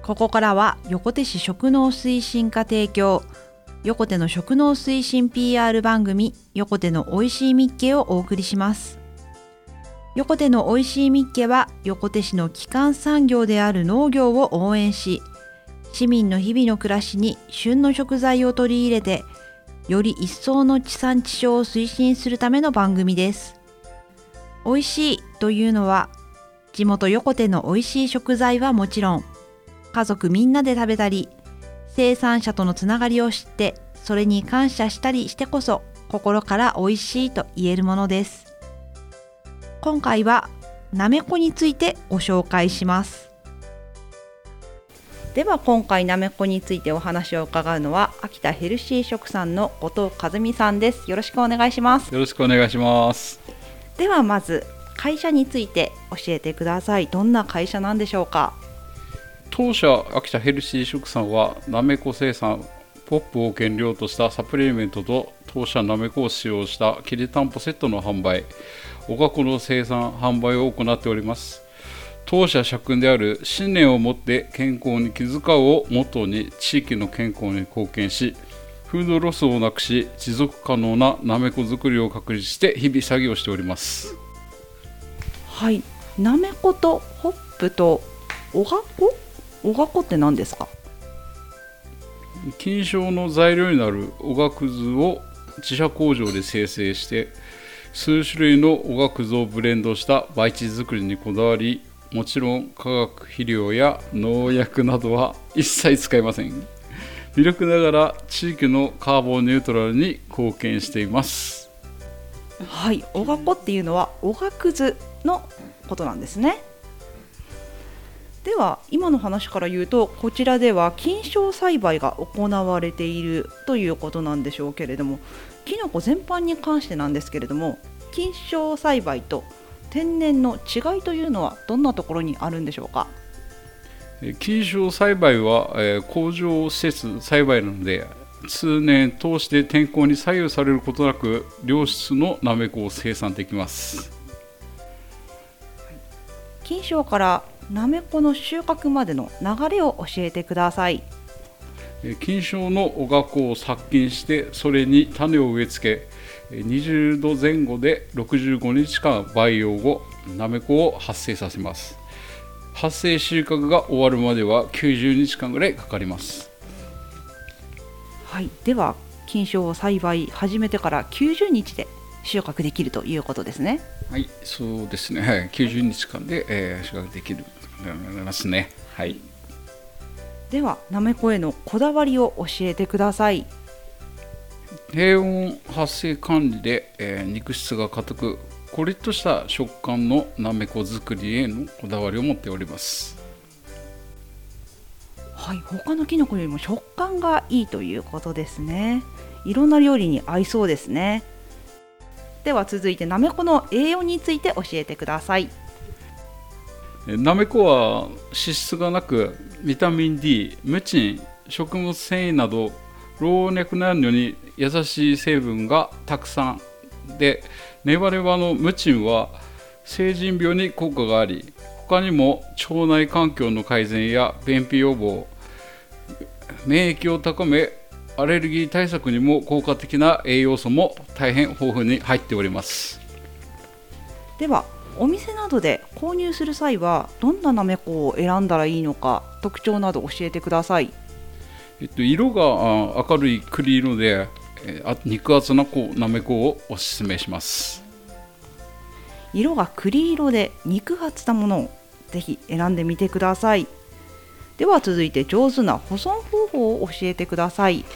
ここからは横手市食農推進課提供、横手の食農推進 PR 番組、横手のおいしいみっけをお送りします。横手のおいしいみっけは、横手市の基幹産業である農業を応援し、市民の日々の暮らしに旬の食材を取り入れて、より一層の地産地消を推進するための番組です。おいしいというのは、地元横手のおいしい食材はもちろん、家族みんなで食べたり、生産者とのつながりを知って、それに感謝したりしてこそ、心からおいしいと言えるものです。今回はなめこについてご紹介します。では今回なめこについてお話を伺うのは、秋田ヘルシー食産の後藤和美さんです。よろしくお願いします。 よろしくお願いします。 ではまず会社について教えてください。どんな会社なんでしょうか？ 当社秋田ヘルシー食産は、なめこ生産ポップを原料としたサプリメントと当社なめこを使用したきりたんぽセットの販売、おがこの生産販売を行っております。当社社訓である信念を持って健康に気遣うをモットーに、地域の健康に貢献し、フードロスをなくし、持続可能ななめこ作りを確立して日々作業しております。 はい、なめことホップとおがこ、おがこって何ですか？ 菌床の材料になるおがくずを自社工場で生成して、数種類のおがくずをブレンドした培地作りにこだわり、もちろん化学肥料や農薬などは一切使いません。魅力ながら地域のカーボンニュートラルに貢献しています。 はい、おがこっていうのはおがくずのことなんですね。では今の話から言うと、こちらでは菌床栽培が行われているということなんでしょうけれども、キノコ全般に関してなんですけれども、菌床栽培と天然の違いというのはどんなところにあるんでしょうか？ 菌床栽培は、工場施設栽培なので、通年通して天候に左右されることなく良質のなめこを生産できます。 菌床からなめこの収穫までの流れを教えてください。 菌床のおがこを殺菌して、それに種を植え付け、20度前後で65日間培養後、なめこを発生させます。発生収穫が終わるまでは90日間ぐらいかかります。 はい、では菌床を栽培始めてから90日で収穫できるということですね。 はい、そうですね。はい、90日間で、収穫できると思いますね。はい。 ではなめこへのこだわりを教えてください。 低温発生管理で、肉質が硬くコリッとした食感のなめこ作りへのこだわりを持っております。 はい、他のキノコよりも食感がいいということですね。いろんな料理に合いそうですね。では続いてなめこの栄養について教えてください。 なめこは脂質がなく、ビタミン D、ムチン、食物繊維など老若男女に優しい成分がたくさんで、ネバネバのムチンは成人病に効果があり、他にも腸内環境の改善や便秘予防、免疫を高め、アレルギー対策にも効果的な栄養素も大変豊富に入っております。 ではお店などで購入する際はどんななめこを選んだらいいのか、特徴など教えてください。 色が明るい栗色で、肉厚ななめこをおすすめします。 色が栗色で肉厚なものをぜひ選んでみてください。では続いて上手な保存方法を教えてください。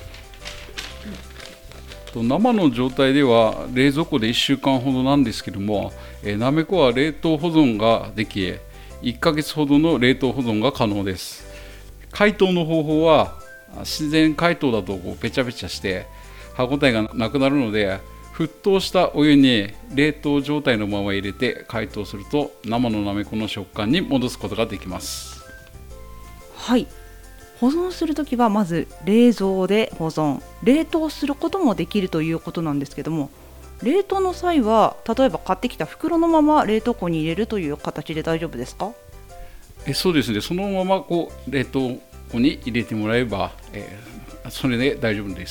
生の状態では冷蔵庫で1週間ほどなんですけども、なめこは冷凍保存ができ、1ヶ月ほどの冷凍保存が可能です。解凍の方法は、自然解凍だとペチャペチャして歯ごたえがなくなるので、沸騰したお湯に冷凍状態のまま入れて解凍すると、生のなめこの食感に戻すことができます。 はい、保存するときはまず冷蔵で保存、冷凍することもできるということなんですけども、冷凍の際は例えば買ってきた袋のまま冷凍庫に入れるという形で大丈夫ですか？ そうですね、そのまま冷凍庫に入れてもらえば、それで大丈夫です。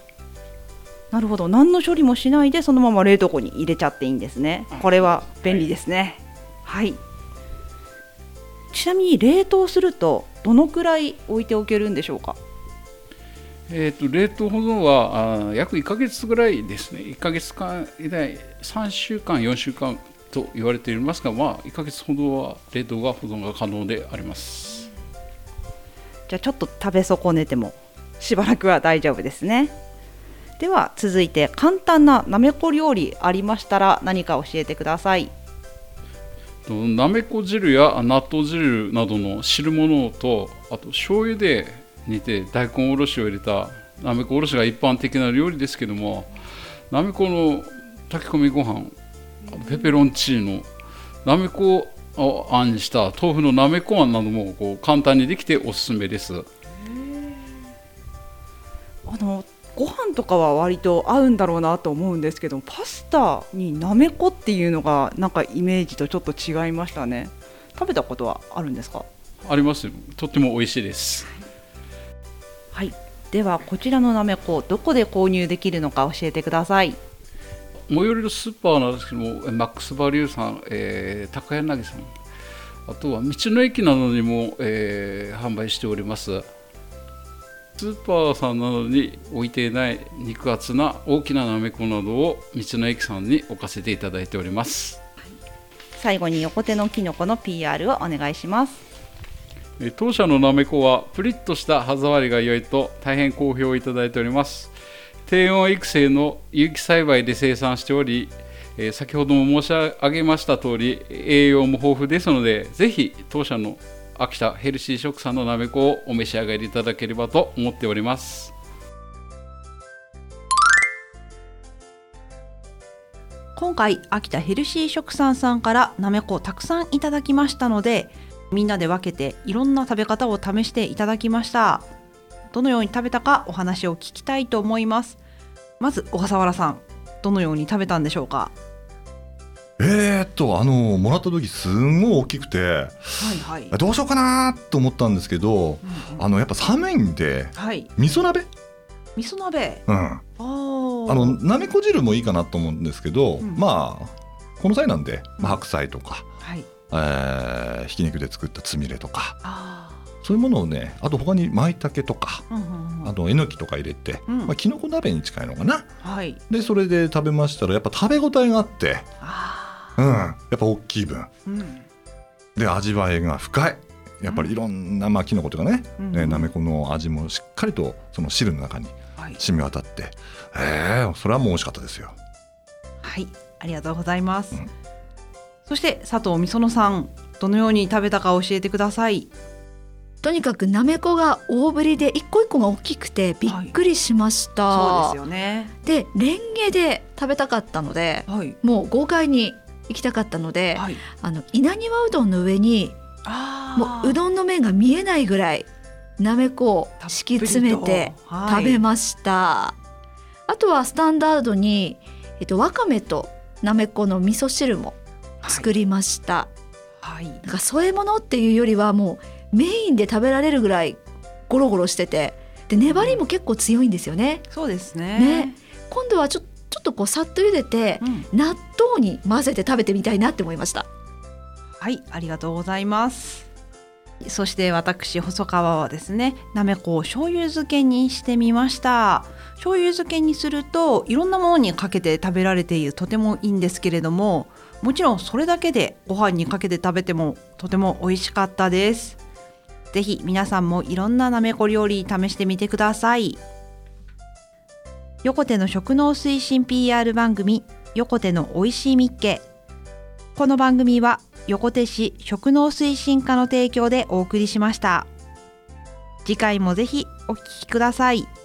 なるほど、何の処理もしないでそのまま冷凍庫に入れちゃっていいんですね。これは便利ですね。はい、ちなみに冷凍するとどのくらい置いておけるんでしょうか？ 冷凍保存は約1ヶ月ぐらいですね。1ヶ月間以内、3週間4週間と言われていますが、1ヶ月ほどは冷凍が保存が可能であります。 じゃあちょっと食べ損ねてもしばらくは大丈夫ですね。では続いて簡単ななめこ料理ありましたら何か教えてください。 なめこ汁や納豆汁などの汁物と、あと醤油で煮て大根おろしを入れたなめこおろしが一般的な料理ですけども、なめこの炊き込みご飯、ペペロンチーノ、なめこをあんにした豆腐のなめこあんなども簡単にできておすすめです。 ご飯とかは割と合うんだろうなと思うんですけど、パスタになめこっていうのがなんかイメージとちょっと違いましたね。食べたことはあるんですか？ ありますよ。とっても美味しいです。 はい、ではこちらのなめこどこで購入できるのか教えてください。 最寄りのスーパーなんですけども、マックスバリューさん、高柳さん、あとは道の駅などにも、販売しております。スーパーさんなどに置いていない肉厚な大きななめこなどを道の駅さんに置かせていただいております。 最後に横手のきのこの PR をお願いします。 当社のなめこはプリッとした歯触りが良いと大変好評をいただいております。低温育成の有機栽培で生産しており、先ほども申し上げました通り栄養も豊富ですので、ぜひ当社の秋田ヘルシー食産のなめこをお召し上がりいただければと思っております。 今回秋田ヘルシー食産さんからなめこをたくさんいただきましたので、みんなで分けていろんな食べ方を試していただきました。どのように食べたかお話を聞きたいと思います。まず小笠原さん、どのように食べたんでしょうか？ もらった時すんごい大きくて、 はいはい、 どうしようかなと思ったんですけど、やっぱ寒いんで、 はい、 味噌鍋、なめこ汁もいいかなと思うんですけど、この際なんで、白菜とか、ひき肉で作ったつみれとか、そういうものをね、あと他に舞茸とか、あとえのきとか入れて、きのこ鍋に近いのかな、でそれで食べましたらやっぱ食べ応えがあって、やっぱ大きい分、で味わいが深い。やっぱりいろんなきのことかね、なめこの味もしっかりとその汁の中に染み渡って、それはもう美味しかったですよ。 はい、ありがとうございます。そして佐藤美園さん、どのように食べたか教えてください。 とにかくなめこが大ぶりで一個一個が大きくてびっくりしました。 そうですよね。 でレンゲで食べたかったので、もう豪快に行きたかったので、稲庭うどんの上にもううどんの麺が見えないぐらいなめこを敷き詰めて食べました。あとはスタンダードに、わかめとなめこの味噌汁も作りました。なんか添え物っていうよりはもうメインで食べられるぐらいゴロゴロしてて、で粘りも結構強いんですよね。 そうですね。 今度はちょっとさっと茹でて、納豆に混ぜて食べてみたいなって思いました。 はい、ありがとうございます。そして私細川はですね、なめこを醤油漬けにしてみました。醤油漬けにするといろんなものにかけて食べられているとてもいいんですけれども、もちろんそれだけでご飯にかけて食べてもとても美味しかったです。ぜひ皆さんもいろんななめこ料理試してみてください。横手の食農推進 PR 番組、横手のおいしいみっけ。この番組は横手市食農推進課の提供でお送りしました。次回もぜひお聞きください。